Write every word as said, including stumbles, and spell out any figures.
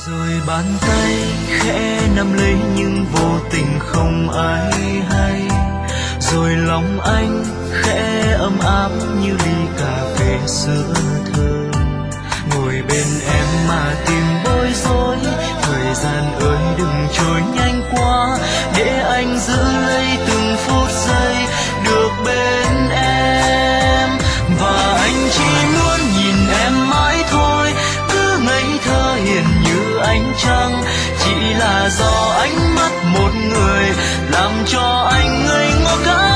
Rồi bàn tay khẽ nắm lấy nhưng vô tình không ai hay. Rồi lòng anh khẽ ấm áp như ly cà phê sữa thơm. Ngồi bên em mà tìm bối rối, thời gian ơi đừng trôi nhanh quá, để anh giữ lấy từng phút giây được bên em. Và anh chỉ muốn nhìn em mãi thôi, cứ ngây thơ hiền như ánh trăng. Chỉ là do ánh mắt một người làm cho anh ngây ngô cả